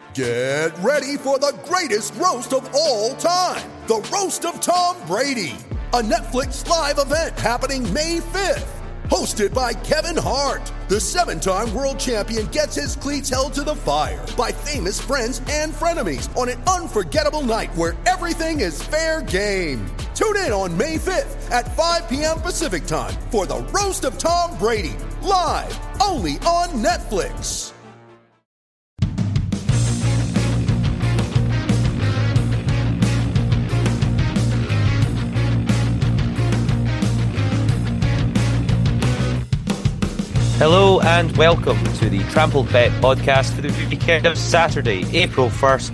Get ready for the greatest roast of all time, the Roast of Tom Brady, a Netflix live event happening May 5th. Hosted by Kevin Hart, the 7-time world champion gets his cleats held to the fire by famous friends and frenemies on an unforgettable night where everything is fair game. Tune in on May 5th at 5 p.m. Pacific time for the Roast of Tom Brady, live only on Netflix. Hello and welcome to the Trampled Bet podcast for the weekend of Saturday, April 1st,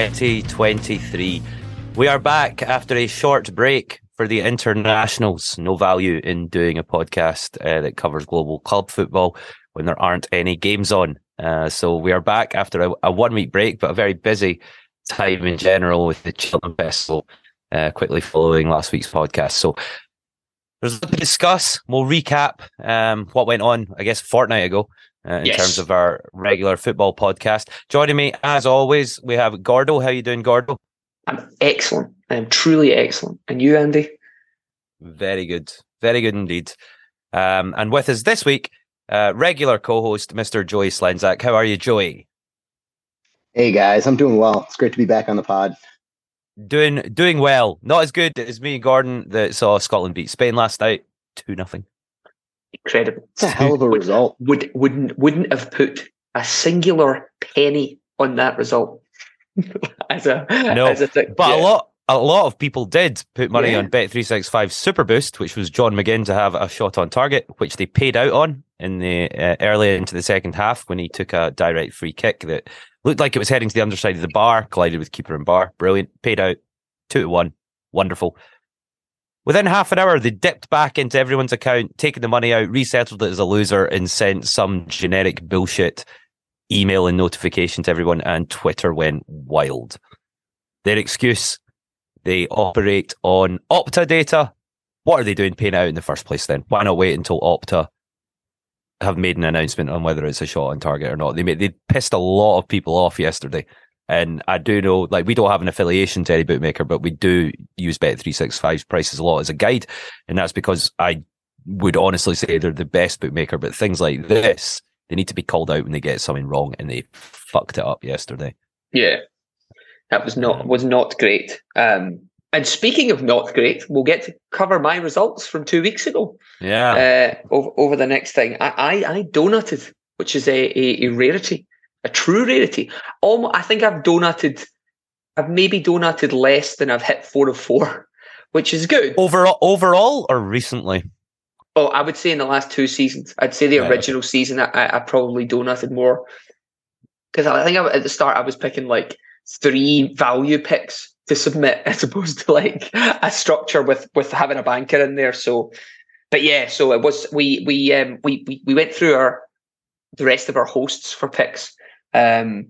2023. We are back after a short break for the internationals. No value in doing a podcast that covers global club football when there aren't any games on. So we are back after a 1 week break, but a very busy time in general with the Cheltenham Festival quickly following last week's podcast. So there's a lot to discuss. We'll recap what went on, I guess, a fortnight ago in terms of our regular football podcast. Joining me, as always, we have Gordo. How are you doing, Gordo? I'm excellent. I'm truly excellent. And you, Andy? Very good. Very good indeed. And with us this week, regular co-host, Mr. Joey Slenzak. How are you, Joey? Hey, guys. I'm doing well. It's great to be back on the pod. Doing well. Not as good as me and Gordon that saw Scotland beat Spain last night. 2-0. Incredible. It's a hell of a result. Wouldn't have put a singular penny on that result. as a thing. But yeah. A lot of people did put money on Bet365 Super Boost, which was John McGinn to have a shot on target, which they paid out on in the early into the second half when he took a direct free kick that looked like it was heading to the underside of the bar, collided with keeper and bar. Brilliant. Paid out 2-1. Wonderful. Within half an hour, they dipped back into everyone's account, taken the money out, resettled it as a loser, and sent some generic bullshit email and notification to everyone, and Twitter went wild. Their excuse, they operate on Opta data. What are they doing paying it out in the first place then? Why not wait until Opta have made an announcement on whether it's a shot on target or not? They pissed a lot of people off yesterday. And I do know, like, we don't have an affiliation to any bookmaker, but we do use Bet365's prices a lot as a guide. And that's because I would honestly say they're the best bookmaker. But things like this, they need to be called out when they get something wrong, and they fucked it up yesterday. Yeah, that was not great. And speaking of not great, we'll get to cover my results from 2 weeks ago. Yeah. Over the next thing, I donated, which is a rarity, a true rarity. I think I've maybe donated less than I've hit 4 of 4, which is good. Overall or recently? Oh, I would say in the last 2 seasons. I'd say the original season, I probably donated more. Because I think at the start I was picking like 3 value picks to submit as opposed to like a structure with having a banker in there. So, but yeah, so it was we went through the rest of our hosts for picks. We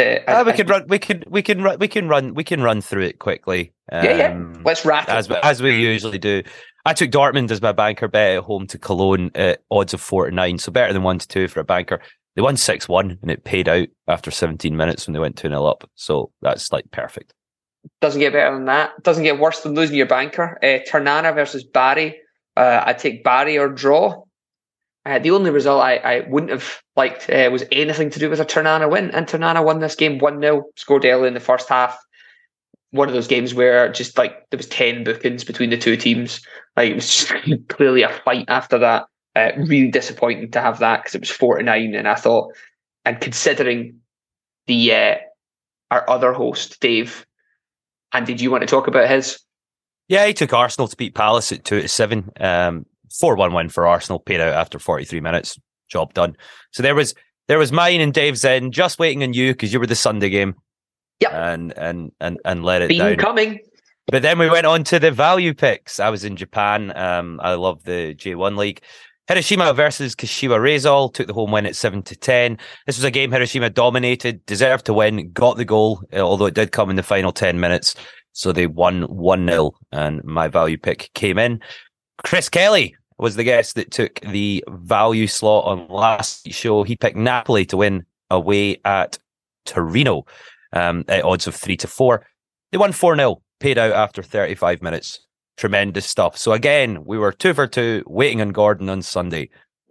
can run through it quickly. Let's wrap it as we usually do. I took Dortmund as my banker bet at home to Cologne at odds of 4-9, so better than 1-2 for a banker. They won 6-1 and it paid out after 17 minutes when they went 2-0 up. So that's like perfect. Doesn't get better than that. Doesn't get worse than losing your banker. Ternana versus Barry. I take Barry or draw. The only result I wouldn't have liked was anything to do with a Ternana win. And Ternana won this game 1-0, scored early in the first half. One of those games where just like there was 10 bookings between the two teams. Like it was just clearly a fight after that. Really disappointing to have that because it was 4-9. And I thought, and considering our other host, Dave, and did you want to talk about his? Yeah, he took Arsenal to beat Palace at 2-7. 4-1 win for Arsenal, paid out after 43 minutes. Job done. So there was mine and Dave's in, just waiting on you because you were the Sunday game. Yep. And let it Been down. Coming. But then we went on to the value picks. I was in Japan. I love the J1 League. Hiroshima versus Kashiwa Reysol took the home win at 7-10. This was a game Hiroshima dominated, deserved to win, got the goal, although it did come in the final 10 minutes. So they won 1-0, and my value pick came in. Chris Kelly was the guest that took the value slot on last show. He picked Napoli to win away at Torino at odds of 3-4. They won 4-0, paid out after 35 minutes. Tremendous stuff. So again, we were 2 for 2, waiting on Gordon on Sunday.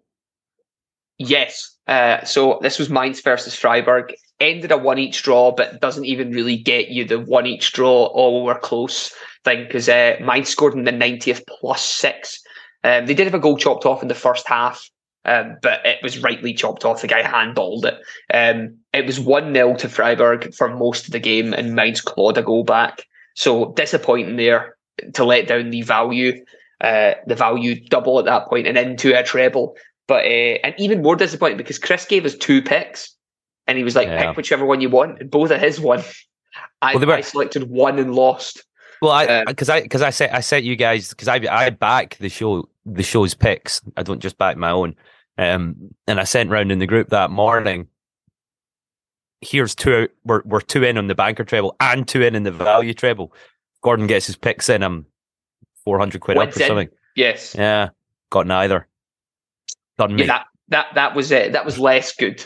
Yes. So this was Mainz versus Freiburg. Ended a 1-1 draw, but doesn't even really get you the 1-1 draw, oh, we're close thing, because Mainz scored in the 90th +6. They did have a goal chopped off in the first half, but it was rightly chopped off. The guy handballed it. It was 1-0 to Freiburg for most of the game, and Mainz clawed a goal back. So disappointing there to let down the value double at that point and into a treble. But and even more disappointing because Chris gave us 2 picks, and he was like, pick whichever one you want, and both of his won. I selected one and lost. Well, because I sent you guys, because I back the show's picks. I don't just back my own. And I sent round in the group that morning. Here's 2. We're 2 in on the banker treble and 2 in the value treble. Gordon gets his picks in. I'm 400 quid up or something. Yes. Yeah. Got neither. Done me. Yeah, that was it. That was less good.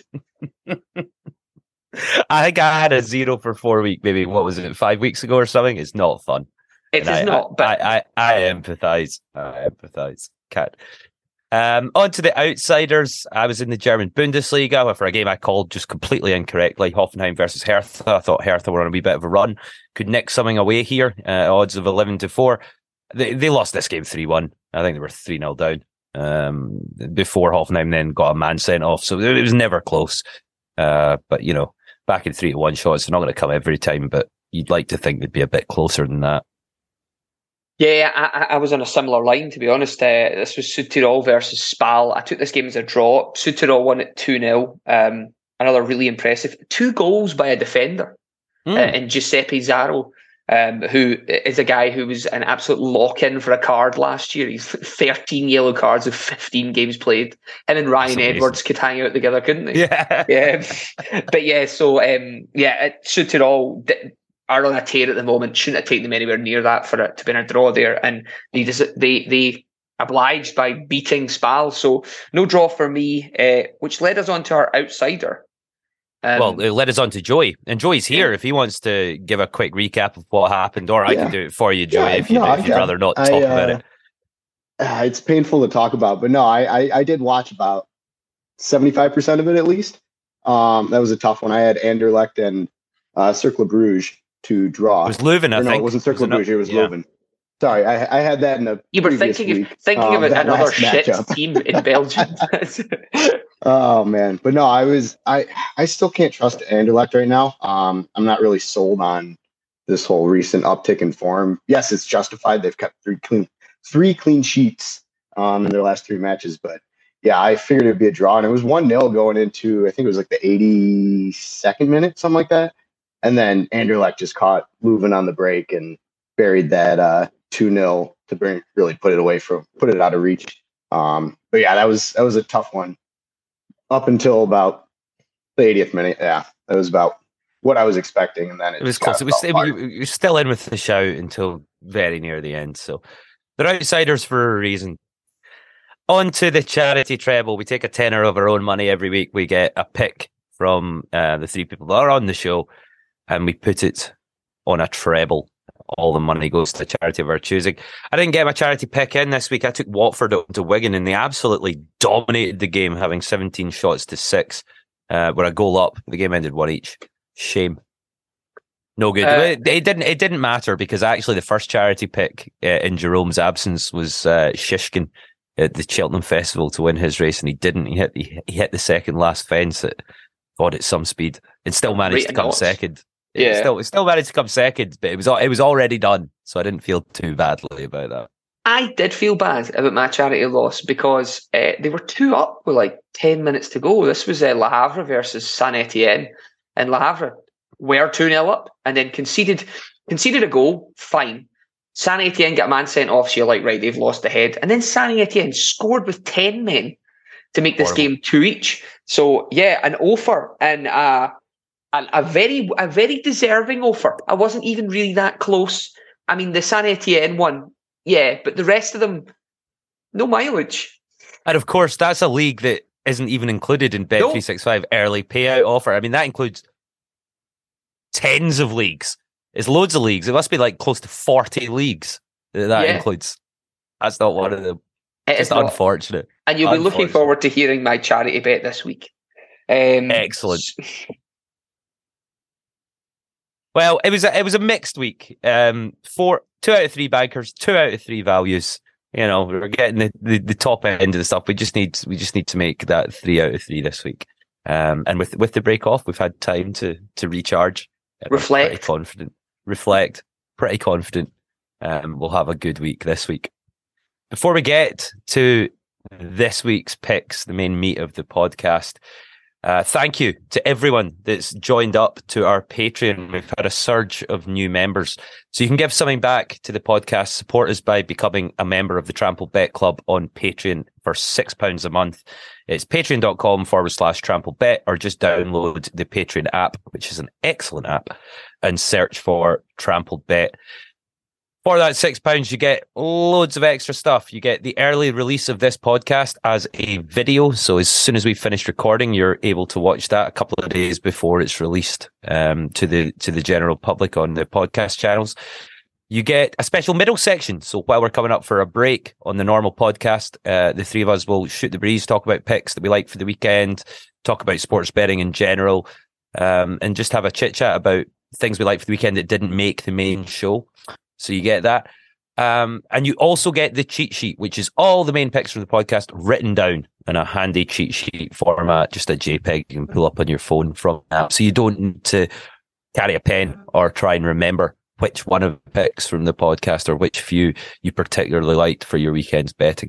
I think I had a 0 for 4 weeks, maybe, what was it, 5 weeks ago or something? It's not fun. It is not, but I empathise. Cat. On to the outsiders. I was in the German Bundesliga for a game I called just completely incorrectly. Hoffenheim versus Hertha. I thought Hertha were on a wee bit of a run. Could nick something away here. Odds of 11-4. They lost this game 3-1. I think they were 3-0 down. Before Hoffenheim then got a man sent off. So it was never close. But, back in 3-1 shots, they're not going to come every time, but you'd like to think they'd be a bit closer than that. Yeah, I was on a similar line, to be honest. This was Südtirol versus Spal. I took this game as a draw. Südtirol won at 2-0. Another really impressive 2 goals by a defender in Giuseppe Zarro, who is a guy who was an absolute lock-in for a card last year. He's 13 yellow cards of 15 games played. Him and Ryan Edwards could hang out together, couldn't they? Yeah. But yeah, so Südtirol are on a tear at the moment. Shouldn't have taken them anywhere near that for it to be in a draw there. And they obliged by beating Spal. So no draw for me, which led us on to our outsider. Well, it led us on to Joey. And Joey's here if he wants to give a quick recap of what happened, or I can do it for you, Joey, if you'd rather not talk about it. It's painful to talk about, but no, I did watch about 75% of it at least. That was a tough one. I had Anderlecht and Cercle Bruges to draw. It was Leuven, I think. No, it wasn't Cercle Bruges, it was Leuven. Sorry, I had that in a You were thinking of another shit team in Belgium. Oh man, but no, I still can't trust Anderlecht right now. I'm not really sold on this whole recent uptick in form. Yes, it's justified. They've kept 3 clean sheets in their last 3 matches, but yeah, I figured it'd be a draw, and it was 1-0 going into, I think it was like the 82nd minute, something like that. And then Anderlecht just caught Leuven on the break and buried that 2-0 to really put it out of reach. But yeah, that was a tough one up until about the 80th minute. Yeah, that was about what I was expecting, and then it was close. You were still in with the shout until very near the end. So they're outsiders for a reason. On to the charity treble. We take a tenner of our own money every week. We get a pick from the 3 people that are on the show, and we put it on a treble. All the money goes to the charity of our choosing. I didn't get my charity pick in this week. I took Watford to Wigan, and they absolutely dominated the game, having 17 shots to 6. We're a goal up. The game ended 1 each. Shame. No good. It didn't matter, because actually the first charity pick in Jerome's absence was Shishkin at the Cheltenham Festival to win his race, and he didn't. He hit the second last fence at some speed, and still managed to come second. Yeah, still managed to come second, but it was already done, so I didn't feel too badly about that. I did feel bad about my charity loss because they were 2 up with like 10 minutes to go. This was Le Havre versus Saint Etienne, and Le Havre were 2-0 up and then conceded a goal. Fine. Saint Etienne got a man sent off, so you're like, right, they've lost the head. And then Saint Etienne scored with 10 men to make this game 2 each. So yeah, an offer and a very deserving offer. I wasn't even really that close. I mean, the Saint Etienne one, yeah, but the rest of them, no mileage. And of course, that's a league that isn't even included in Bet365 early payout offer. I mean, that includes tens of leagues. It's loads of leagues. It must be like close to 40 leagues that includes. That's not one of them. It's unfortunate. And you'll be looking forward to hearing my charity bet this week. Excellent. Well, it was a mixed week. 2 out of 3 bankers, 2 out of 3 values. You know, we're getting the top end of the stuff. We just need to make that 3 out of 3 this week. And with the break off, we've had time to recharge. Reflect. Pretty confident. We'll have a good week this week. Before we get to this week's picks, the main meat of the podcast, thank you to everyone that's joined up to our Patreon. We've had a surge of new members. So you can give something back to the podcast. Support us by becoming a member of the Trampled Bet Club on Patreon for £6 a month. It's patreon.com/TrampledBet, or just download the Patreon app, which is an excellent app, and search for Trampled Bet. For that £6, you get loads of extra stuff. You get the early release of this podcast as a video. So as soon as we finished recording, you're able to watch that a couple of days before it's released to the general public on the podcast channels. You get a special middle section. So while we're coming up for a break on the normal podcast, the three of us will shoot the breeze, talk about picks that we like for the weekend, talk about sports betting in general, and just have a chit chat about things we like for the weekend that didn't make the main show. So you get that. And you also get the cheat sheet, which is all the main picks from the podcast written down in a handy cheat sheet format, just a JPEG you can pull up on your phone from that. So you don't need to carry a pen or try and remember which one of the picks from the podcast or which few you particularly liked for your weekend's betting.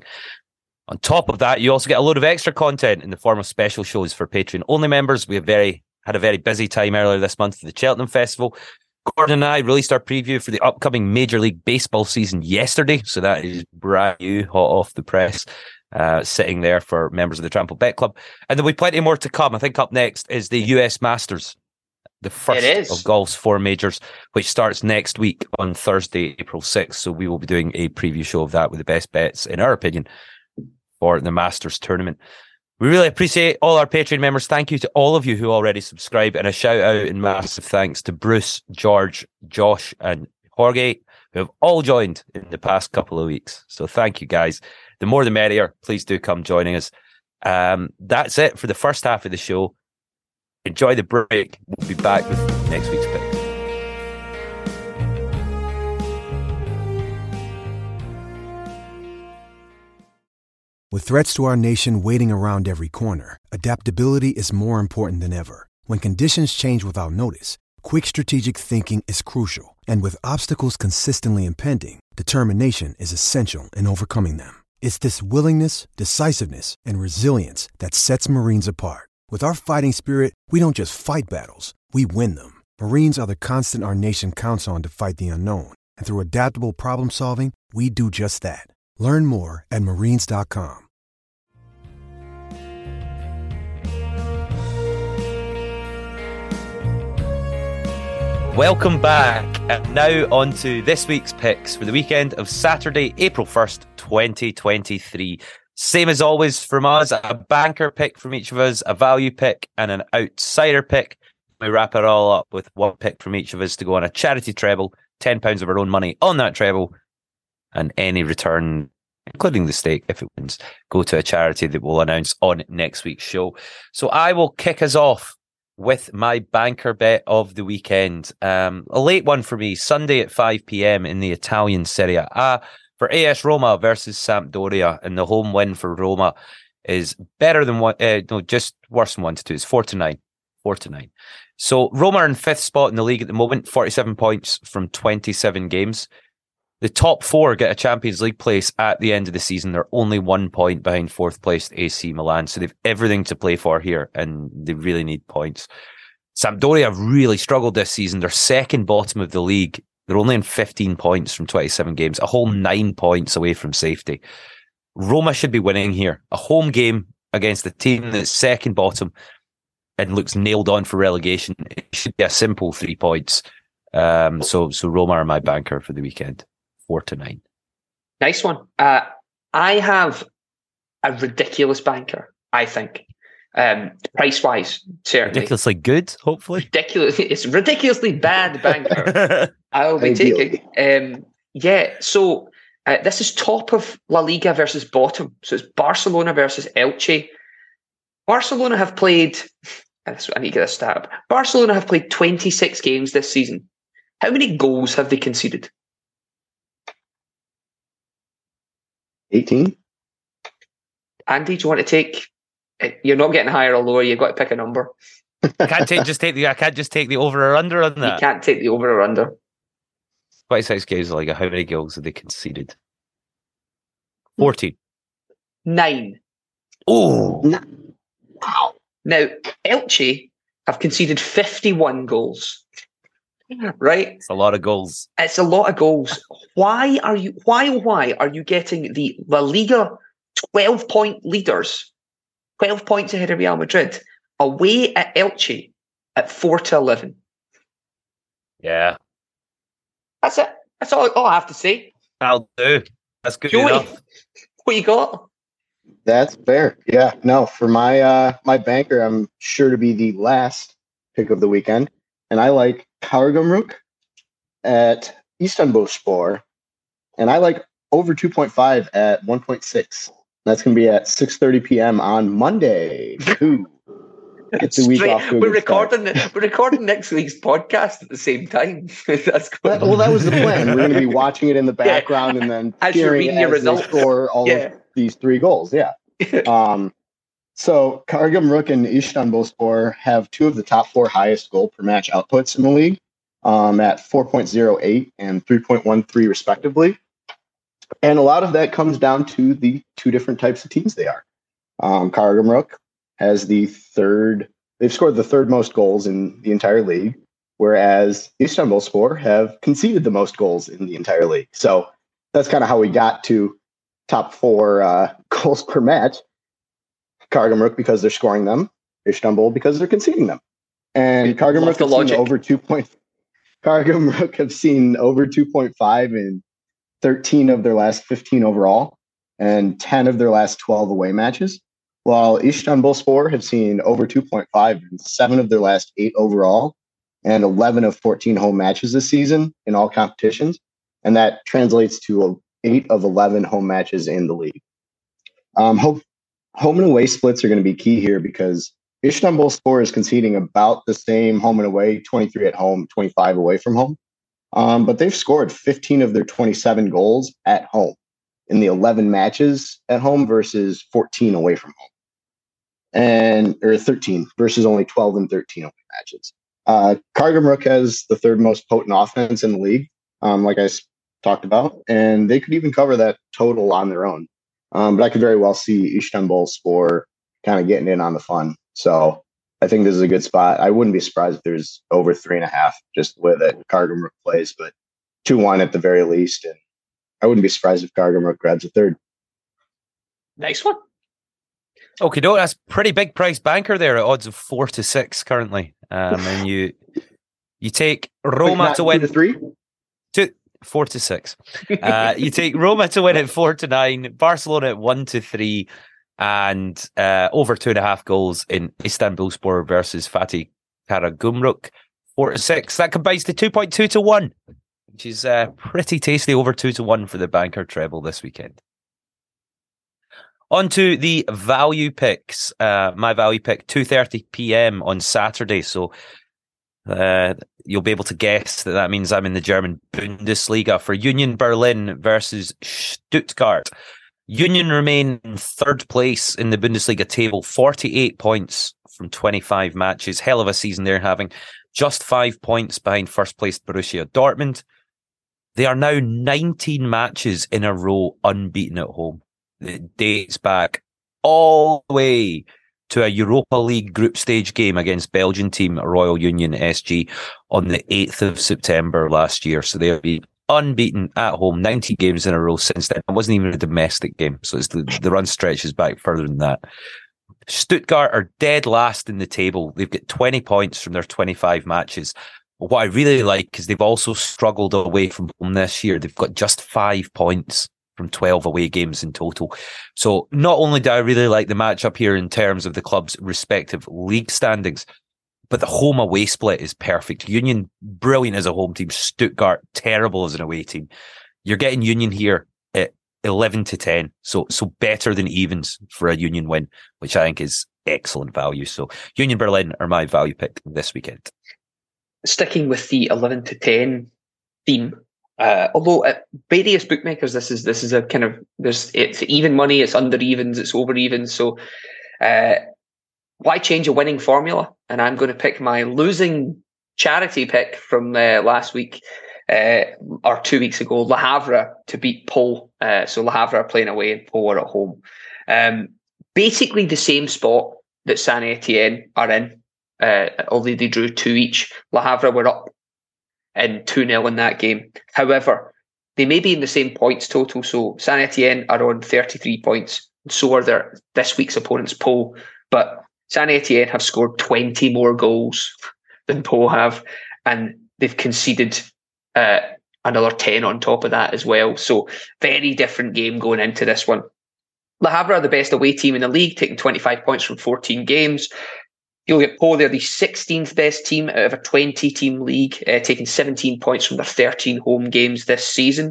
On top of that, you also get a load of extra content in the form of special shows for Patreon-only members. We had a very busy time earlier this month at the Cheltenham Festival. Gordon and I released our preview for the upcoming Major League Baseball season yesterday, so that is brand new, hot off the press, sitting there for members of the Trampled Bet Club. And there'll be plenty more to come. I think up next is the US Masters, the first of golf's 4 majors, which starts next week on Thursday, April 6th. So we will be doing a preview show of that with the best bets, in our opinion, for the Masters tournament. We really appreciate all our Patreon members. Thank you to all of you who already subscribe, and a shout out and massive thanks to Bruce, George, Josh, and Jorge, who have all joined in the past couple of weeks. So thank you guys. The more the merrier. Please do come joining us. That's it for the first half of the show. Enjoy the break. We'll be back with next week's pick. With threats to our nation waiting around every corner, adaptability is more important than ever. When conditions change without notice, quick strategic thinking is crucial. And with obstacles consistently impending, determination is essential in overcoming them. It's this willingness, decisiveness, and resilience that sets Marines apart. With our fighting spirit, we don't just fight battles, we win them. Marines are the constant our nation counts on to fight the unknown. And through adaptable problem solving, we do just that. Learn more at Marines.com. Welcome back. And now on to this week's picks for the weekend of Saturday, April 1st, 2023. Same as always from us, a banker pick from each of us, a value pick, and an outsider pick. We wrap it all up with one pick from each of us to go on a charity treble, £10 of our own money on that treble, and any return, including the stake, if it wins, go to a charity that we'll announce on next week's show. So I will kick us off with my banker bet of the weekend. A late one for me, Sunday at 5 p.m. in the Italian Serie A for AS Roma versus Sampdoria, and the home win for Roma is better than just worse than 1-2. It's 4-9. 4-9. So Roma are in 5th spot in the league at the moment, 47 points from 27 games. The top 4 get a Champions League place at the end of the season. They're only 1 point behind 4th placed AC Milan. So they've everything to play for here, and they really need points. Sampdoria have really struggled this season. They're second bottom of the league. They're only in 15 points from 27 games, a whole 9 points away from safety. Roma should be winning here. A home game against a team that's second bottom and looks nailed on for relegation. It should be a simple 3 points. So Roma are my banker for the weekend. 4-9. Nice one. I have a ridiculous banker, I think. Price wise, certainly ridiculously good. Hopefully, it's ridiculously bad banker. I'll be taking. So this is top of La Liga versus bottom. So it's Barcelona versus Elche. Barcelona have played. I need to get a stat up. Barcelona have played 26 games this season. How many goals have they conceded? 18. Andy, do you want to take? You're not getting higher or lower. You've got to pick a number. I can't just take the over or under on that. You can't take the over or under. 26 games, like how many goals have they conceded? 14. 9. Oh, wow! Now Elche have conceded 51 goals. Right, it's a lot of goals. It's a lot of goals. Why are you getting the La Liga 12-point leaders, 12 points ahead of Real Madrid, away at Elche at 4-11? Yeah, that's it. That's all I have to say. I'll do. That's good Joey, enough. What you got? That's fair. Yeah, no, for my my banker, I'm sure to be the last pick of the weekend, and I like Karagümrük at Istanbulspor, and I like over 2.5 at 1.6. That's going to be at 6:30 p.m. on Monday. Get the week off to a we're good start. recording next week's podcast at the same time. That's good. Well, that was the plan. We're going to be watching it in the background and then as you're reading your results, score all of these 3 goals. Yeah. So Karagümrük and Istanbulspor have 2 of the top 4 highest goal per match outputs in the league, at 4.08 and 3.13 respectively. And a lot of that comes down to the 2 different types of teams they are. Karagümrük has they've scored the 3rd most goals in the entire league, whereas Istanbulspor have conceded the most goals in the entire league. So that's kind of how we got to top 4 goals per match. Karagümrük because they're scoring them, Istanbul because they're conceding them. And Karagümrük have seen over 2.5 in 13 of their last 15 overall and 10 of their last 12 away matches, while Istanbulspor have seen over 2.5 in 7 of their last 8 overall and 11 of 14 home matches this season in all competitions. And that translates to 8 of 11 home matches in the league. Home and away splits are going to be key here because Istanbulspor is conceding about the same home and away, 23 at home, 25 away from home. But they've scored 15 of their 27 goals at home in the 11 matches at home versus 14 away from home. Or 13 versus only 12 and 13 away matches. Karagümrük has the 3rd most potent offense in the league, like I talked about, and they could even cover that total on their own. But I could very well see Istanbulspor kind of getting in on the fun. So I think this is a good spot. I wouldn't be surprised if there's over 3.5 just the way that Karagümrük plays, but 2-1 at the very least. And I wouldn't be surprised if Karagümrük grabs a 3rd. Next one. Okay, that's pretty big price banker there at odds of 4-6 currently. And you take Roma to win 4-6. You take Roma to win at 4-9, Barcelona at 1-3, and over 2.5 goals in Istanbulspor versus Fatih Karagümrük 4-6. That combines to 2.2 to 1, which is pretty tasty. Over 2 to 1 for the banker treble this weekend. On to the value picks. My value pick, 2:30 p.m. on Saturday. So you'll be able to guess that means I'm in the German Bundesliga for Union Berlin versus Stuttgart. Union remain in 3rd place in the Bundesliga table, 48 points from 25 matches. Hell of a season they're having. Just 5 points behind first place Borussia Dortmund. They are now 19 matches in a row unbeaten at home. It dates back all the way to a Europa League group stage game against Belgian team Royal Union SG on the 8th of September last year. So they'll be unbeaten at home, 90 games in a row since then. It wasn't even a domestic game, so it's the run stretches back further than that. Stuttgart are dead last in the table. They've got 20 points from their 25 matches. But what I really like is they've also struggled away from home this year. They've got just 5 points from 12 away games in total. So not only do I really like the matchup here in terms of the club's respective league standings, but the home away split is perfect. Union, brilliant as a home team. Stuttgart, terrible as an away team. You're getting Union here at 11-10. So better than evens for a Union win, which I think is excellent value. So Union Berlin are my value pick this weekend. Sticking with the 11-10 theme, although at various bookmakers, this is a kind of, it's even money, it's under evens, it's over evens. So why change a winning formula? And I'm going to pick my losing charity pick from last week or 2 weeks ago, Le Havre to beat Pau. So Le Havre are playing away and Pau are at home. Basically the same spot that Saint Etienne are in, although they drew 2 each. Le Havre were up in 2-0 in that game. However, they may be in the same points total. So Saint Etienne are on 33 points. So are this week's opponents, Pau. But Saint Etienne have scored 20 more goals than Pau have, and they've conceded another 10 on top of that as well. So very different game going into this one. Le Havre are the best away team in the league, taking 25 points from 14 games. You'll get Pau, they're the 16th best team out of a 20-team league, taking 17 points from their 13 home games this season.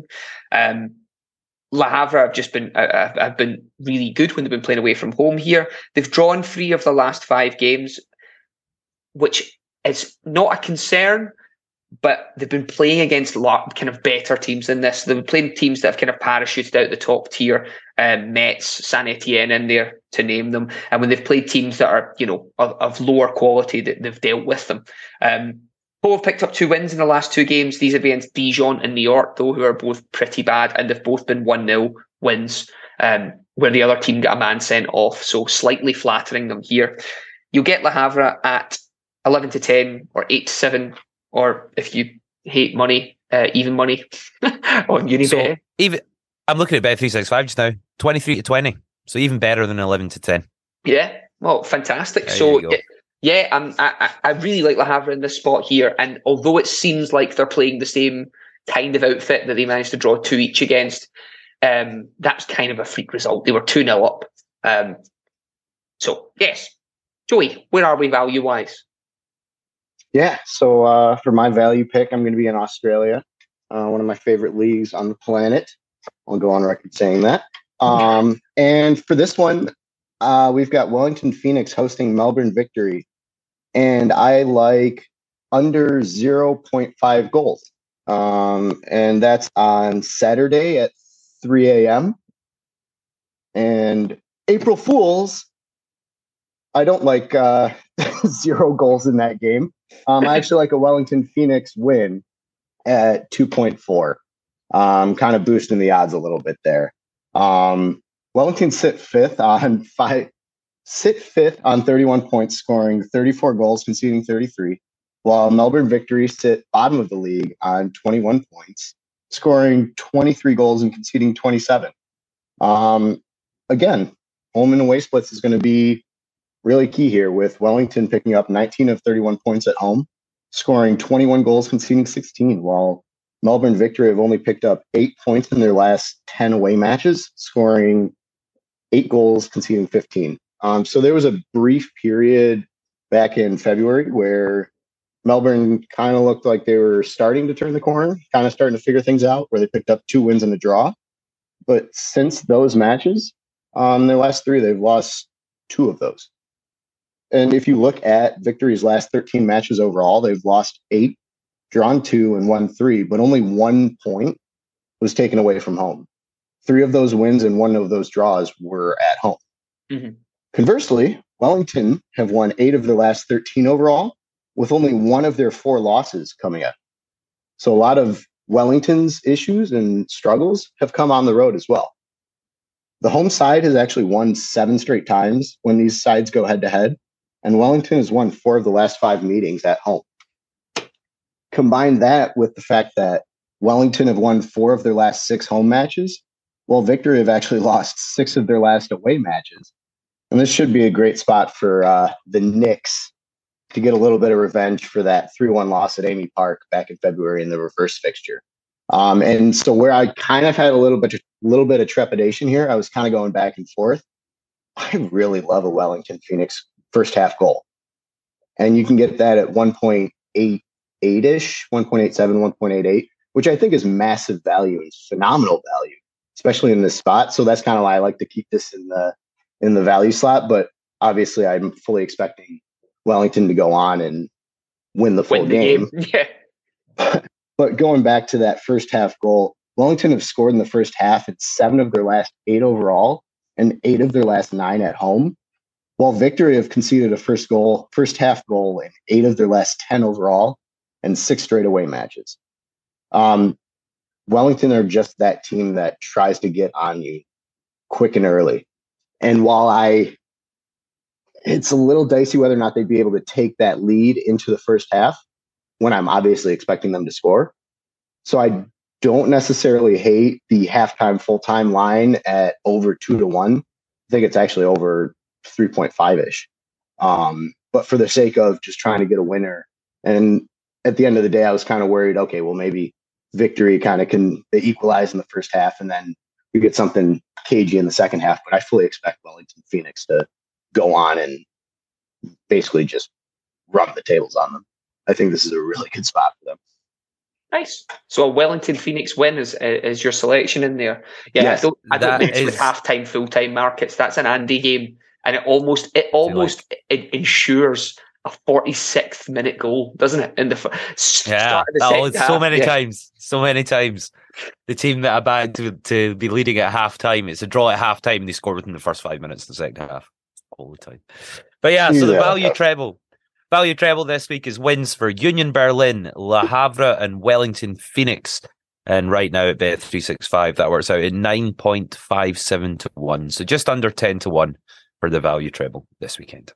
Le Havre have been really good when they've been playing away from home here. They've drawn 3 of the last 5 games, which is not a concern, but they've been playing against a lot kind of better teams than this. They've been playing teams that have kind of parachuted out the top tier, Metz, Saint Etienne in there, to name them. And when they've played teams that are, of lower quality, that they've dealt with them. Pau have picked up 2 wins in the last 2 games. These are against Dijon and Niort, though, who are both pretty bad, and they've both been 1-0 wins, where the other team got a man sent off, so slightly flattering them here. You'll get Le Havre at 11-10 or 8-7, or if you hate money, even money on Unibet. So even I'm looking at Bet365 just now, 23-20, so even better than 11-10. Yeah, well, fantastic. There So. you go. Yeah, I really like Le Havre in this spot here. And although it seems like they're playing the same kind of outfit that they managed to draw 2 each against, that's kind of a freak result. They were 2-0 up. So, yes. Joey, where are we value-wise? Yeah, so for my value pick, I'm going to be in Australia, one of my favorite leagues on the planet. I'll go on record saying that. And for this one, we've got Wellington Phoenix hosting Melbourne Victory. And I like under 0.5 goals. And that's on Saturday at 3 a.m. And April Fools, I don't like 0 goals in that game. I actually like a Wellington Phoenix win at 2.4. Kind of boosting the odds a little bit there. Wellington sit fifth on 31 points, scoring 34 goals, conceding 33, while Melbourne Victory sit bottom of the league on 21 points, scoring 23 goals and conceding 27. Again, home and away splits is going to be really key here, with Wellington picking up 19 of 31 points at home, scoring 21 goals, conceding 16, while Melbourne Victory have only picked up 8 points in their last 10 away matches, scoring 8 goals, conceding 15. So there was a brief period back in February where Melbourne kind of looked like they were starting to turn the corner, kind of starting to figure things out, where they picked up 2 wins and a draw. But since those matches, their last 3, they've lost 2 of those. And if you look at Victory's last 13 matches overall, they've lost 8, drawn 2, and won 3, but only 1 point was taken away from home. 3 of those wins and 1 of those draws were at home. Mm-hmm. Conversely, Wellington have won 8 of their last 13 overall, with only 1 of their 4 losses coming up. So a lot of Wellington's issues and struggles have come on the road as well. The home side has actually won 7 straight times when these sides go head-to-head, and Wellington has won 4 of the last 5 meetings at home. Combine that with the fact that Wellington have won 4 of their last 6 home matches, while Victory have actually lost 6 of their last away matches. And this should be a great spot for the Knicks to get a little bit of revenge for that 3-1 loss at Amy Park back in February in the reverse fixture. And so where I kind of had a little bit of trepidation here, I was kind of going back and forth. I really love a Wellington Phoenix first half goal. And you can get that at 1.88-ish, 1.87, 1.88, which I think is massive value and phenomenal value, especially in this spot. So that's kind of why I like to keep this in the value slot. But obviously, I'm fully expecting Wellington to go on and win the full game. Yeah. But going back to that first half goal, Wellington have scored in the first half in 7 of their last 8 overall and 8 of their last 9 at home, while Victory have conceded a first half goal in 8 of their last 10 overall and 6 straight away matches. Wellington are just that team that tries to get on you quick and early. And while it's a little dicey whether or not they'd be able to take that lead into the first half when I'm obviously expecting them to score. So I don't necessarily hate the halftime, full-time line at over 2-1. I think it's actually over 3.5-ish. But for the sake of just trying to get a winner, and at the end of the day, I was kind of worried, okay, well, maybe Victory kind of they equalize in the first half and then we get something cagey in the second half. But I fully expect Wellington Phoenix to go on and basically just run the tables on them. I think this is a really good spot for them. Nice. So a Wellington Phoenix win is your selection in there. Yeah, yes, I don't mix with halftime, full-time markets. That's an Andy game, and it almost ensures a 46th minute goal, doesn't it? In the start of the second half. So many times. The team that are about to be leading at halftime, it's a draw at halftime, and they score within the first 5 minutes of the second half all the time. But so the value treble. Value treble this week is wins for Union Berlin, Le Havre, and Wellington Phoenix. And right now at Bet365, that works out at 9.57 to 1. So just under 10 to 1 for the value treble this weekend.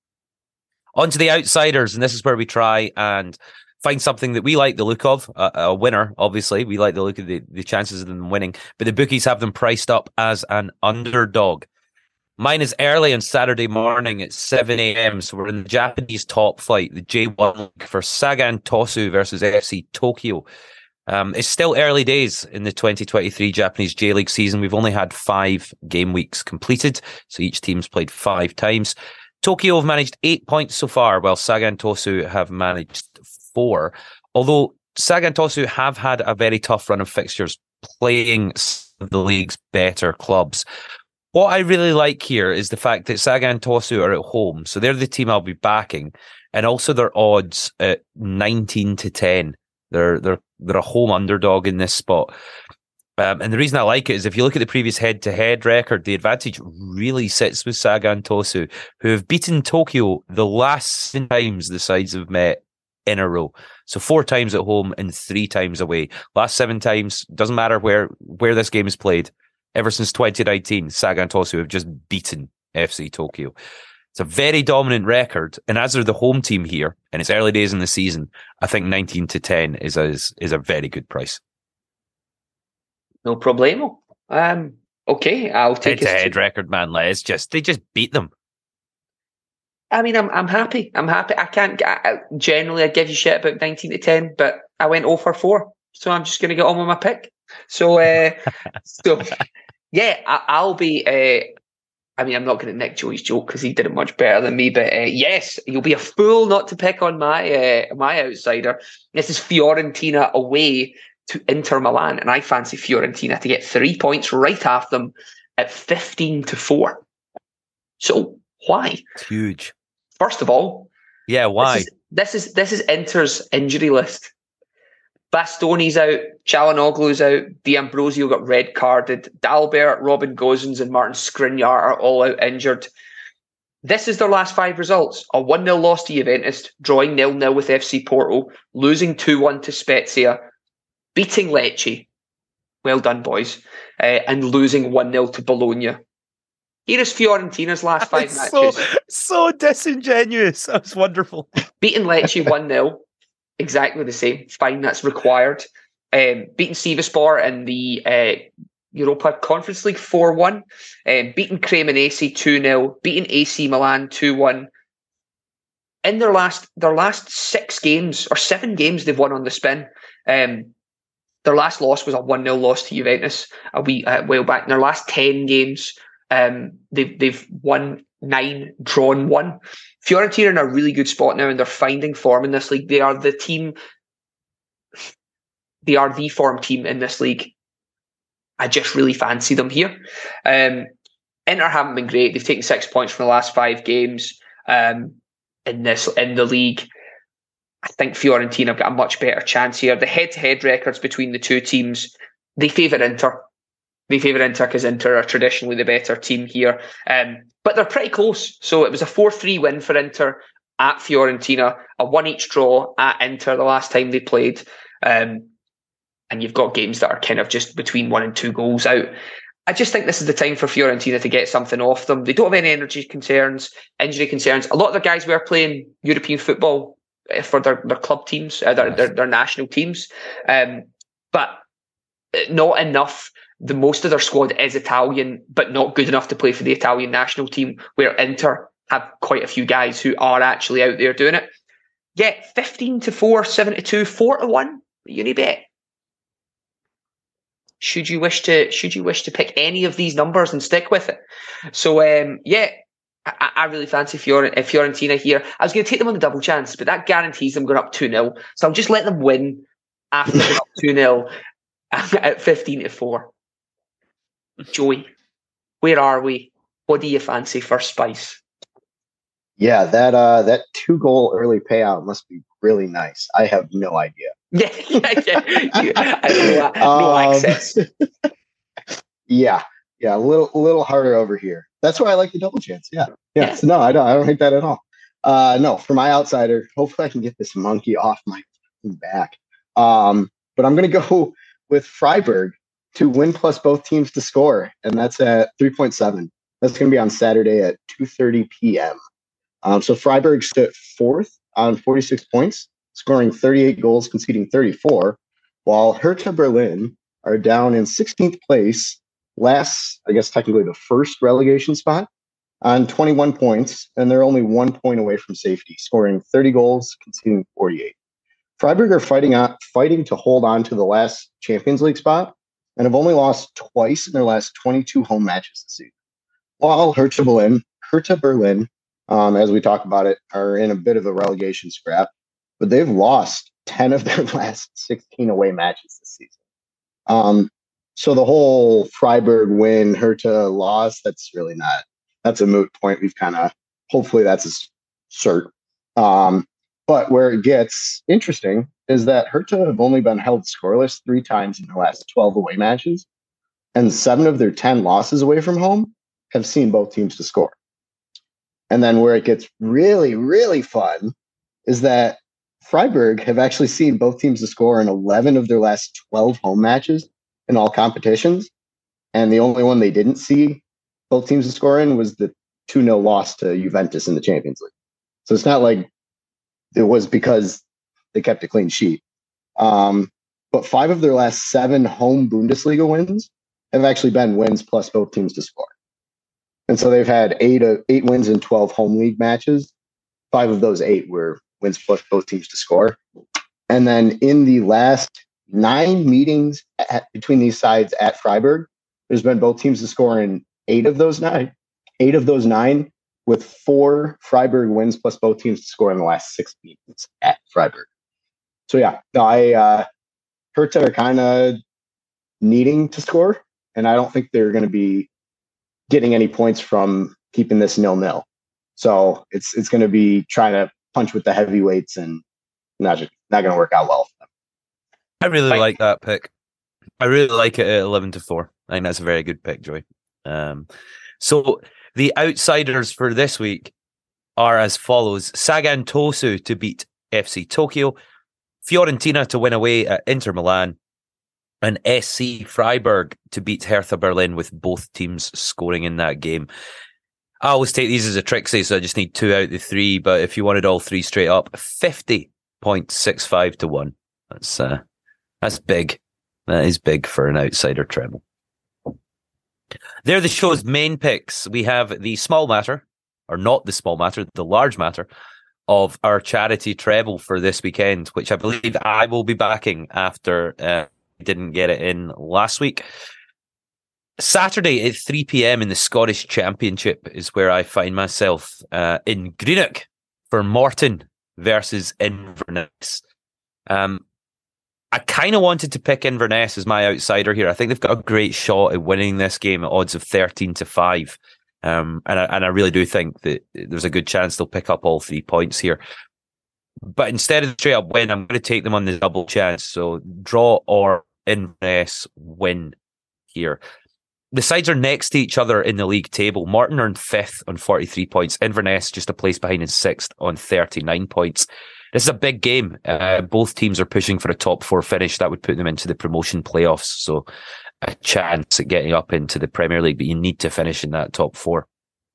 On to the outsiders, and this is where we try and find something that we like the look of. A winner, obviously. We like the look of the chances of them winning. But the bookies have them priced up as an underdog. Mine is early on Saturday morning at 7 a.m. So we're in the Japanese top flight, the J1 League for Sagan Tosu versus FC Tokyo. It's still early days in the 2023 Japanese J-League season. We've only had 5 game weeks completed, so each team's played 5 times. Tokyo have managed 8 points so far, while Sagan Tosu have managed 4. Although Sagan Tosu have had a very tough run of fixtures playing the league's better clubs. What I really like here is the fact that Sagan Tosu are at home, so they're the team I'll be backing, and also their odds at 19 to 10. They're a home underdog in this spot. And the reason I like it is if you look at the previous head-to-head record, the advantage really sits with Sagan Tosu, who have beaten Tokyo the last 7 times the sides have met in a row. So 4 times at home and 3 times away. Last 7 times, doesn't matter where this game is played. Ever since 2019, Sagan Tosu have just beaten FC Tokyo. It's a very dominant record, and as they're the home team here, and it's early days in the season, I think 19 to 10 is a very good price. No problemo. Okay, I'll take it. Head-to-head record, man. They just beat them. I mean, I'm happy. I can't generally I give you shit about 19 to 10, but I went 0 for 4, so I'm just going to get on with my pick. So, yeah, I'll be. I mean, I'm not going to nick Joey's joke because he did it much better than me. But yes, you'll be a fool not to pick on my outsider. This is Fiorentina away to Inter Milan, and I fancy Fiorentina to get 3 points right after them at 15 to 4. So why? It's huge. First of all, yeah, why? This is Inter's injury list. Bastoni's out, Çalhanoğlu's out, D'Ambrosio got red carded, Dalbert, Robin Gosens and Martin Skriniar are all out injured. This is their last 5 results. A 1-0 loss to Juventus, drawing 0-0 with FC Porto, losing 2-1 to Spezia, beating Lecce, well done boys, and losing 1-0 to Bologna. Here is Fiorentina's last 5 matches. So disingenuous. That was wonderful. Beating Lecce 1-0. Exactly the same. Fine, that's required. Beating Sivasspor in the Europa Conference League 4-1. Beating Cremonese 2-0. Beating AC Milan 2-1. In their last 6 games, or 7 games they've won on the spin. Their last loss was a 1-0 loss to Juventus a while back. In their last 10 games, they've won 9, drawn 1. Fiorentina are in a really good spot now, and they're finding form in this league. They are the team. They are the form team in this league. I just really fancy them here. Inter haven't been great. They've taken 6 points from the last 5 games in the league. I think Fiorentina have got a much better chance here. The head-to-head records between the two teams, they favour Inter. They favour Inter because Inter are traditionally the better team here. But they're pretty close. So it was a 4-3 win for Inter at Fiorentina, a 1-1 draw at Inter the last time they played. And you've got games that are kind of just between 1 and 2 goals out. I just think this is the time for Fiorentina to get something off them. They don't have any injury concerns. A lot of the guys were playing European football for their club teams, their national teams, but not enough. The most of their squad is Italian, but not good enough to play for the Italian national team, where Inter have quite a few guys who are actually out there doing it. Yeah, 15-4, 7-2, 4-1, Unibet. Should you wish to pick any of these numbers and stick with it? So I really fancy Fiorentina here. I was going to take them on the double chance, but that guarantees them going up 2-0. So I'll just let them win after going up 2-0 at 15-4. Joey, where are we? What do you fancy for Spice? Yeah, that 2-goal early payout must be really nice. I have no idea. Yeah. I have no access. Yeah, a little harder over here. That's why I like the double chance. Yeah. So no, I don't hate that at all. No, for my outsider, hopefully I can get this monkey off my back. But I'm going to go with Freiburg to win plus both teams to score, and that's at 3.7. That's going to be on Saturday at 2:30 p.m. So Freiburg stood 4th on 46 points, scoring 38 goals, conceding 34, while Hertha Berlin are down in 16th place, last, I guess technically the first relegation spot, on 21 points, and they're only 1 point away from safety, scoring 30 goals, conceding 48. Freiburg are fighting to hold on to the last Champions League spot, and have only lost twice in their last 22 home matches this season. While Hertha Berlin, as we talk about it, are in a bit of a relegation scrap, but they've lost 10 of their last 16 away matches this season. So the whole Freiburg win, Hertha loss, that's a moot point. Hopefully that's a cert. But where it gets interesting is that Hertha have only been held scoreless 3 times in the last 12 away matches, and 7 of their 10 losses away from home have seen both teams to score. And then where it gets really, really fun is that Freiburg have actually seen both teams to score in 11 of their last 12 home matches in all competitions. And the only one they didn't see both teams to score in was the 2-0 loss to Juventus in the Champions League. So it's not like it was because they kept a clean sheet. But 5 of their last 7 home Bundesliga wins have actually been wins plus both teams to score. And so they've had 8 wins in 12 home league matches. 5 of those 8 were wins plus both teams to score. And then in the last 9 meetings between these sides at Freiburg, there's been both teams to score in 8 of those 9. 8 of those 9 with 4 Freiburg wins plus both teams to score in the last 6 meetings at Freiburg. So yeah, Hertha are kind of needing to score, and I don't think they're going to be getting any points from keeping this 0-0. So it's going to be trying to punch with the heavyweights, and not going to work out well for them. I really like that pick. I really like it at 11-4. I think that's a very good pick, Joey. So the outsiders for this week are as follows: Sagan Tosu to beat FC Tokyo, Fiorentina to win away at Inter Milan, and SC Freiburg to beat Hertha Berlin, with both teams scoring in that game. I always take these as a tricksy, so I just need 2 out of the 3. But if you wanted all 3 straight up, 50.65 to 1. That's big. That is big for an outsider treble. They're the show's main picks. We have the small matter, or not the small matter, the large matter of our charity treble for this weekend, which I believe I will be backing after didn't get it in last week. Saturday at 3 p.m. in the Scottish Championship is where I find myself in Greenock for Morton versus Inverness. I kind of wanted to pick Inverness as my outsider here. I think they've got a great shot at winning this game at odds of 13-5. And I really do think that there's a good chance they'll pick up all 3 points here. But instead of the straight up win, I'm going to take them on the double chance. So draw or Inverness win here. The sides are next to each other in the league table. Morton are in 5th on 43 points. Inverness just a place behind in 6th on 39 points. This is a big game. Both teams are pushing for a top 4 finish. That would put them into the promotion playoffs. So a chance at getting up into the Premier League, but you need to finish in that top 4.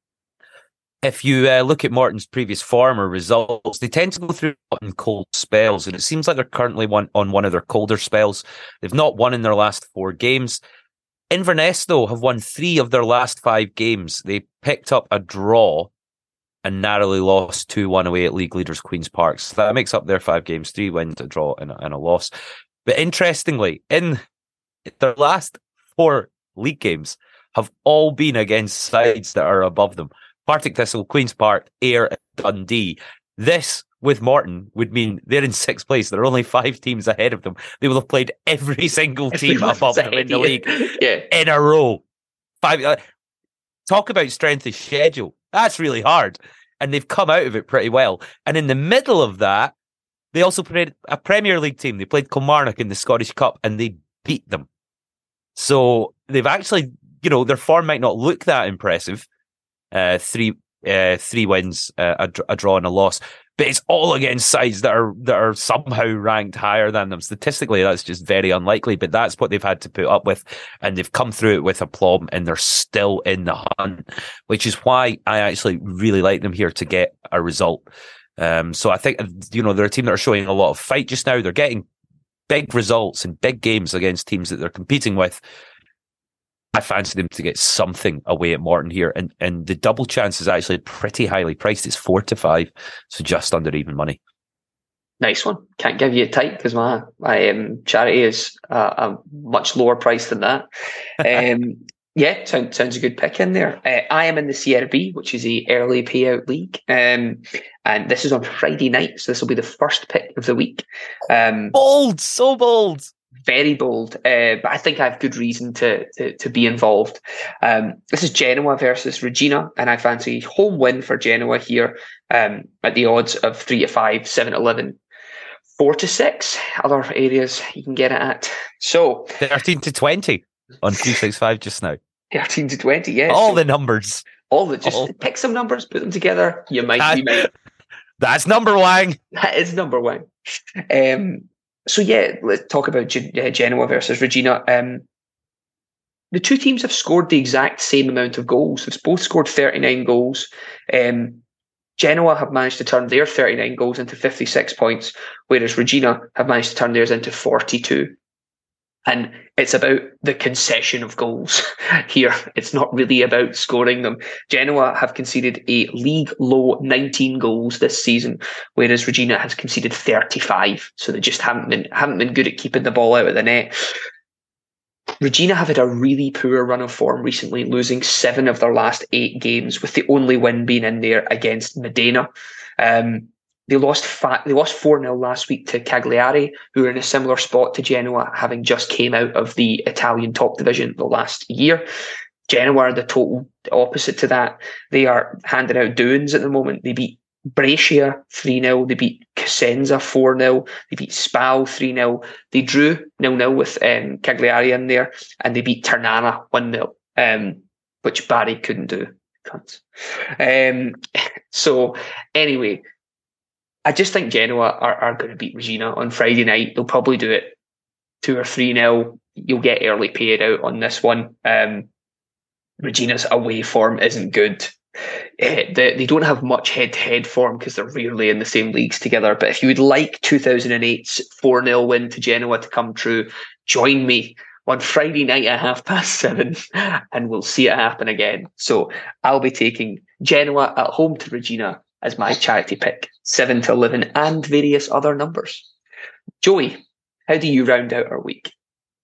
If you look at Morton's previous form or results, they tend to go through hot and cold spells, and it seems like they're currently on one of their colder spells. They've not won in their last 4 games. Inverness, though, have won 3 of their last 5 games. They picked up a draw and narrowly lost 2-1 away at league leaders Queen's Park. So that makes up their 5 games, 3 wins, a draw, and a loss. But interestingly, in their last 4 league games have all been against sides that are above them. Partick Thistle, Queen's Park, Ayr, and Dundee. This, with Morton, would mean they're in 6th place. There are only 5 teams ahead of them. They will have played every single team above them in the league in a row. 5. Talk about strength of schedule. That's really hard. And they've come out of it pretty well. And in the middle of that, they also played a Premier League team. They played Kilmarnock in the Scottish Cup and they beat them. So they've actually, their form might not look that impressive. 3 wins, a draw and a loss. But it's all against sides that are somehow ranked higher than them. Statistically, that's just very unlikely, but that's what they've had to put up with, and they've come through it with aplomb, and they're still in the hunt, which is why I actually really like them here to get a result. So I think, they're a team that are showing a lot of fight just now. They're getting big results and big games against teams that they're competing with. I fancy them to get something away at Morton here, and the double chance is actually pretty highly priced. It's 4-5, so just under even money. Nice one. Can't give you a type because my charity is a much lower price than that. Yeah, sounds a good pick in there. I am in the CRB, which is a early payout league, and this is on Friday night, so this will be the first pick of the week. Bold, so bold. Very bold, but I think I have good reason to be involved. This is Genoa versus Regina, and I fancy home win for Genoa here at the odds of 3-5, 7-11, 4-6. Other areas you can get it at. So 13-20 on 365 just now. 13-20, yes. All the numbers. Pick some numbers, put them together. You might. That's number one. That is number one. So yeah, let's talk about Genoa versus Regina. The 2 teams have scored the exact same amount of goals. They've both scored 39 goals. Genoa have managed to turn their 39 goals into 56 points, whereas Regina have managed to turn theirs into 42. And it's about the concession of goals here. It's not really about scoring them. Genoa have conceded a league low 19 goals this season, whereas Regina has conceded 35. So they just haven't been good at keeping the ball out of the net. Regina have had a really poor run of form recently, losing 7 of their last 8 games, with the only win being in there against Modena. They lost 4-0 last week to Cagliari, who are in a similar spot to Genoa, having just came out of the Italian top division the last year. Genoa are the total opposite to that. They are handing out doings at the moment. They beat Brescia 3-0. They beat Cosenza 4-0. They beat Spal 3-0. They drew 0-0 with Cagliari in there, and they beat Ternana 1-0, which Barry couldn't do. So anyway, I just think Genoa are going to beat Regina on Friday night. They'll probably do it 2 or 3-0. You'll get early paid out on this one. Regina's away form isn't good. They don't have much head-to-head form because they're rarely in the same leagues together. But if you would like 2008's 4-0 win to Genoa to come true, join me on Friday night at 7:30, and we'll see it happen again. So I'll be taking Genoa at home to Regina as my charity pick, 7-11, and various other numbers. Joey, how do you round out our week?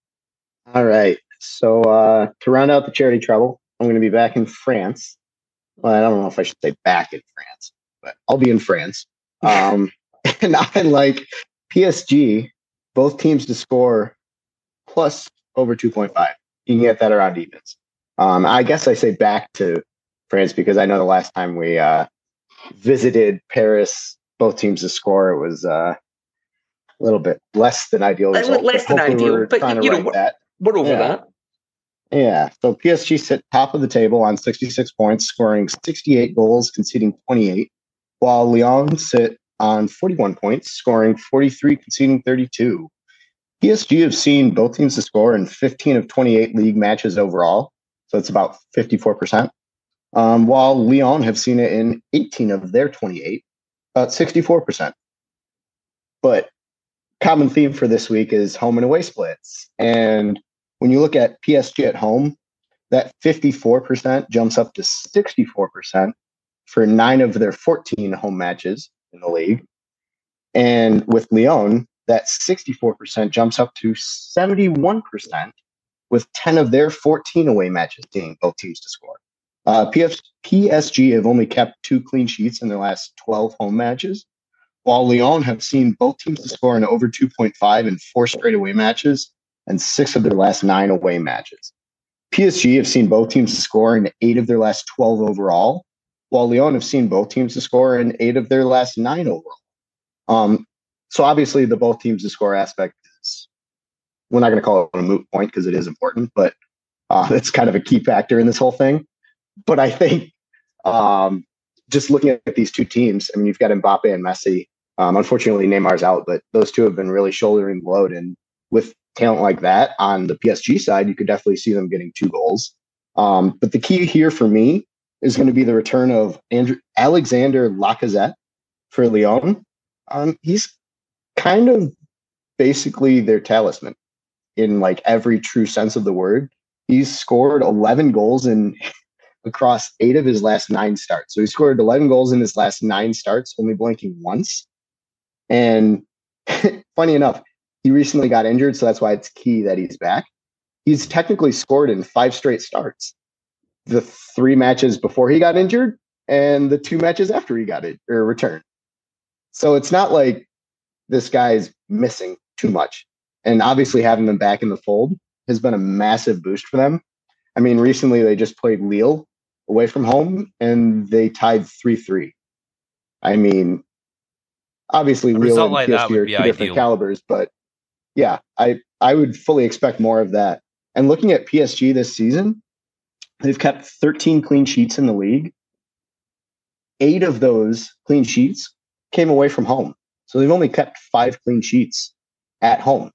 All right. So to round out the charity treble, I'm going to be back in France. Well, I don't know if I should say back in France, but I'll be in France. And I like PSG, both teams to score plus over 2.5. You can get that around evens. I guess I say back to France because I know the last time we visited Paris, both teams to score, it was a little bit less than ideal result. Less than ideal, but we're over that. Yeah, so PSG sit top of the table on 66 points, scoring 68 goals, conceding 28, while Lyon sit on 41 points, scoring 43, conceding 32. PSG have seen both teams to score in 15 of 28 league matches overall, so it's about 54%, while Lyon have seen it in 18 of their 28, about 64%. But common theme for this week is home and away splits, and when you look at PSG at home, that 54% jumps up to 64% for 9 of their 14 home matches in the league. And with Lyon, that 64% jumps up to 71% with 10 of their 14 away matches seeing both teams to score. PSG have only kept 2 clean sheets in their last 12 home matches, while Lyon have seen both teams to score in over 2.5 in 4 straight away matches and 6 of their last 9 away matches. PSG have seen both teams to score in 8 of their last 12 overall, while Lyon have seen both teams to score in 8 of their last 9 overall. So obviously the both teams to score aspect is, we're not going to call it a moot point because it is important, but it's kind of a key factor in this whole thing. But I think just looking at these two teams, I mean, you've got Mbappe and Messi. Unfortunately, Neymar's out, but those two have been really shouldering the load. And with talent like that on the PSG side, you could definitely see them getting 2 goals. But the key here for me is going to be the return of Alexander Lacazette for Lyon. He's kind of basically their talisman in like every true sense of the word. He's scored 11 goals across 8 of his last 9 starts. So he scored 11 goals in his last 9 starts, only blanking once. And funny enough, he recently got injured, so that's why it's key that he's back. He's technically scored in 5 straight starts. The 3 matches before he got injured and the 2 matches after he got it or returned. So it's not like this guy's missing too much. And obviously having them back in the fold has been a massive boost for them. I mean, recently they just played Lille away from home and they tied 3-3. I mean, obviously Lille and like PSG are 2 different calibers, but yeah, I would fully expect more of that. And looking at PSG this season, they've kept 13 clean sheets in the league. 8 of those clean sheets came away from home. So they've only kept 5 clean sheets at home.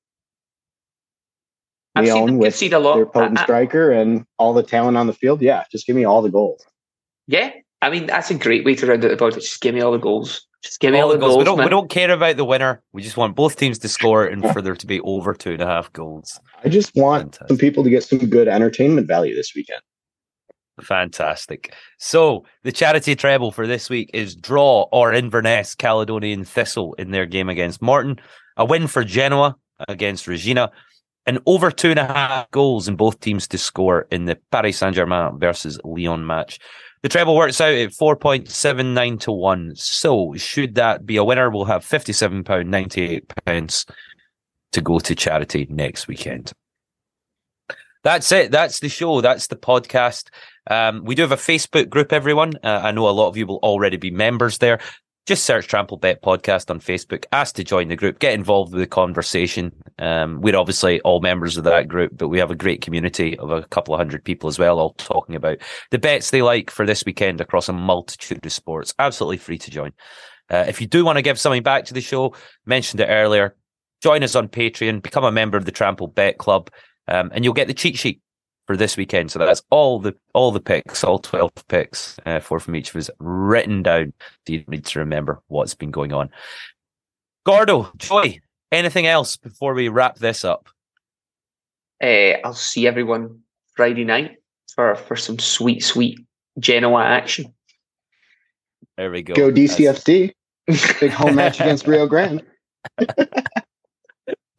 Lyon with their potent striker and all the talent on the field. Yeah, just give me all the goals. Yeah, I mean, that's a great way to round out about it. Just give me all the goals. Just give me all the goals. We don't care about the winner. We just want both teams to score and for there to be over 2.5 goals. I just want some people to get some good entertainment value this weekend. Fantastic. So the charity treble for this week is draw or Inverness Caledonian Thistle in their game against Morton, a win for Genoa against Regina, and over 2.5 goals in both teams to score in the Paris Saint-Germain versus Lyon match. The treble works out at 4.79 to 1. So should that be a winner, we'll have £57.98 to go to charity next weekend. That's it. That's the show. That's the podcast. We do have a Facebook group, everyone. I know a lot of you will already be members there. Just search Trample Bet Podcast on Facebook. Ask to join the group. Get involved with the conversation. We're obviously all members of that group, but we have a great community of a couple of 100 people as well, all talking about the bets they like for this weekend across a multitude of sports. Absolutely free to join. If you do want to give something back to the show, mentioned it earlier, join us on Patreon, become a member of the Trample Bet Club, and you'll get the cheat sheet for this weekend. So that's all the picks, all 12 picks, 4 from each of us written down. So you need to remember what's been going on. Gordo, Joy, anything else before we wrap this up? I'll see everyone Friday night for some sweet Genoa action. There we go. Go DCFC. Big home match against Rio Grande.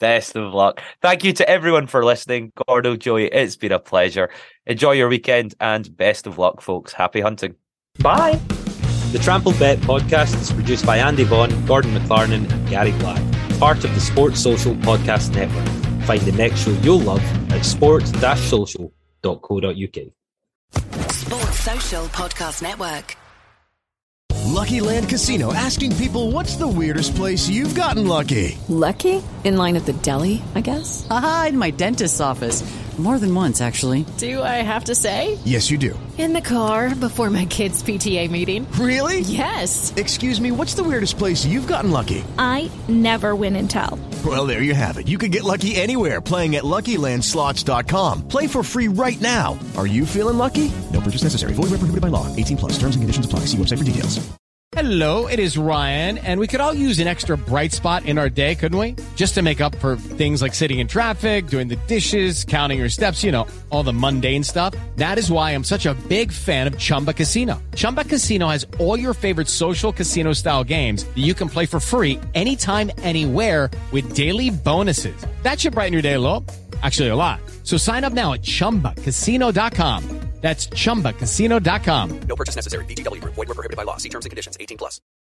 Best of luck. Thank you to everyone for listening. Gordo, Joey, it's been a pleasure. Enjoy your weekend and best of luck, folks. Happy hunting. Bye. The Trampled Bet podcast is produced by Andy Vaughan, Gordon McLarnon, and Gary Black, part of the Sports Social Podcast Network. Find the next show you'll love at sports-social.co.uk. Sports Social Podcast Network. Lucky Land Casino, asking people, what's the weirdest place you've gotten lucky? Lucky? In line at the deli, I guess? Aha, in my dentist's office. More than once, actually. Do I have to say? Yes, you do. In the car before my kids' PTA meeting. Really? Yes. Excuse me, what's the weirdest place you've gotten lucky? I never win and tell. Well, there you have it. You can get lucky anywhere, playing at LuckyLandSlots.com. Play for free right now. Are you feeling lucky? No purchase necessary. Void where prohibited by law. 18+. Terms and conditions apply. See website for details. Hello, it is Ryan, and we could all use an extra bright spot in our day, couldn't we? Just to make up for things like sitting in traffic, doing the dishes, counting your steps, you know, all the mundane stuff. That is why I'm such a big fan of Chumba Casino. Chumba Casino has all your favorite social casino-style games that you can play for free anytime, anywhere with daily bonuses. That should brighten your day a little. Actually, a lot. So sign up now at ChumbaCasino.com. That's ChumbaCasino.com. No purchase necessary. VGW Group. Void where prohibited by law. See terms and conditions. 18+.